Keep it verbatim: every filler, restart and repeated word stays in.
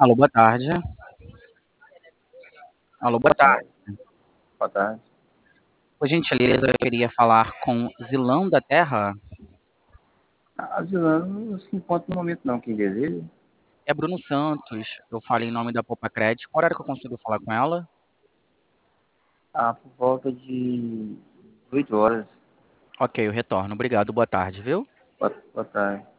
Alô, boa tarde. Alô, boa Boa tarde. tarde. Boa tarde. Por gentileza, eu queria falar com Zilão da Terra. A Zilana não se encontra no momento não, quem deseja. É Bruno Santos. Eu falo em nome da Poupa Crédito. Qual horário que eu consigo falar com ela? Ah, por volta de oito horas. Ok, eu retorno. Obrigado, boa tarde, viu? Boa, boa tarde.